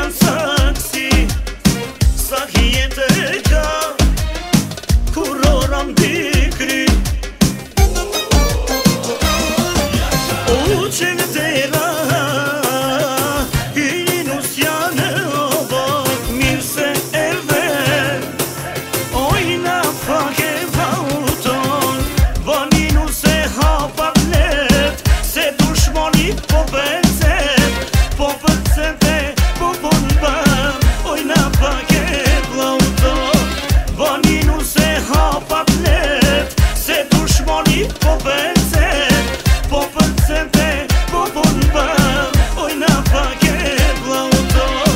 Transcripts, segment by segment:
janë saksi, sa jetë e ka, kur ora mbikri. U që në tera, i nus janë o bak, mirë se e ven, ojna pak e vauton, vani nus e hapat let, se dushmoni po becet, po pëcete, po pënbëm, ojna pak e vauton, vani nus e hapat let, se dushmoni po becet, po pëcete, po pënbëm, ojna pak e vauton.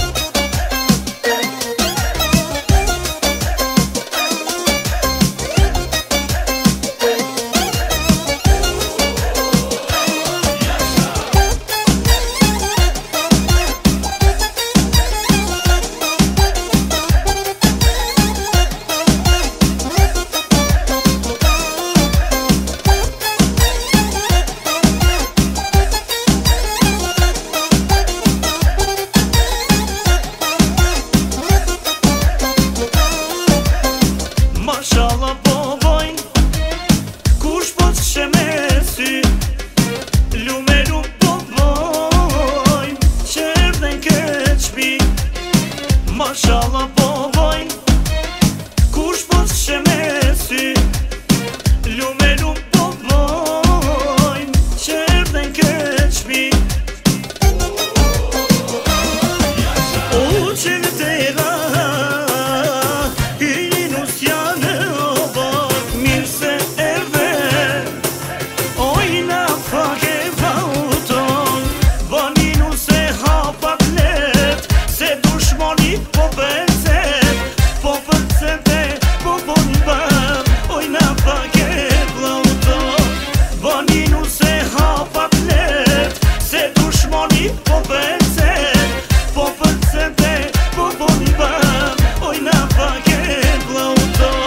Mashallah po bojnë, kush po të shemesi, lume po bojnë, që erdhen këtë shpi. Mashallah po bojnë, kush po të shemesi, lume po bojnë, që erdhen këtë shpi. U që në tera, po becet, po pëcete, po pënbëm, ojna pak e vauton, vani nuse hapat let, se dushmoni po becet, po pëcete, po pënbëm, ojna pak e vauton.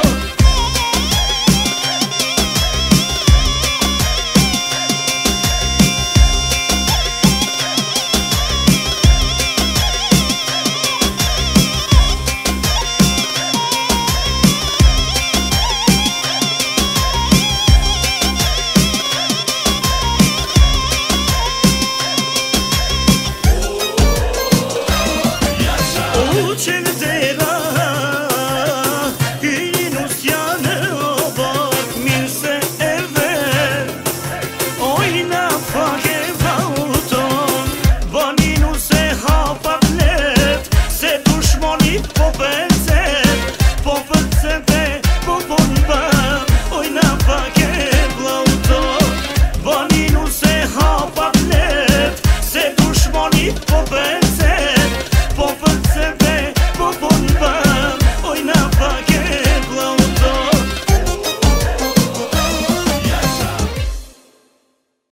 U që në tera, i nus janë o bak, mirë se e ven, ojna pak e vauton, vani nus e hapat let, se dushmoni po ben.